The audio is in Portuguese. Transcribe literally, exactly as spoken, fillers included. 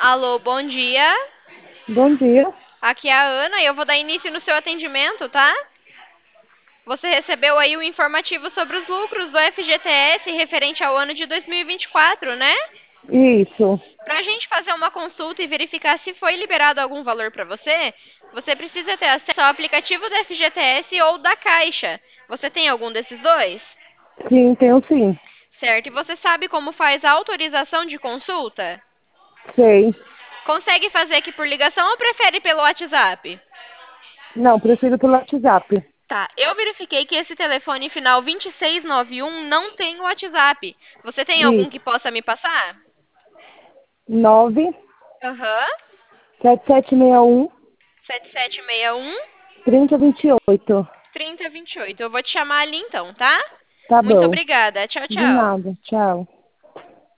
Alô, bom dia. Bom dia. Aqui é a Ana e eu vou dar início no seu atendimento, tá? Você recebeu aí o informativo sobre os lucros do F G T S referente ao ano de dois mil e vinte e quatro, né? Isso. Para a gente fazer uma consulta e verificar se foi liberado algum valor para você, você precisa ter acesso ao aplicativo do F G T S ou da Caixa. Você tem algum desses dois? Sim, tenho sim. Certo. E você sabe como faz a autorização de consulta? Sei. Consegue fazer aqui por ligação ou prefere pelo WhatsApp? Não, prefiro pelo WhatsApp. Tá, eu verifiquei que esse telefone final vinte e seis noventa e um não tem o WhatsApp. Você tem algum que Isso. possa me passar? Nove Aham. sete sete seis um sete sete seis um, trinta vinte e oito. trinta vinte e oito. Eu vou te chamar ali então, tá? Tá Muito bom. obrigada. Tchau, De tchau. nada. Tchau.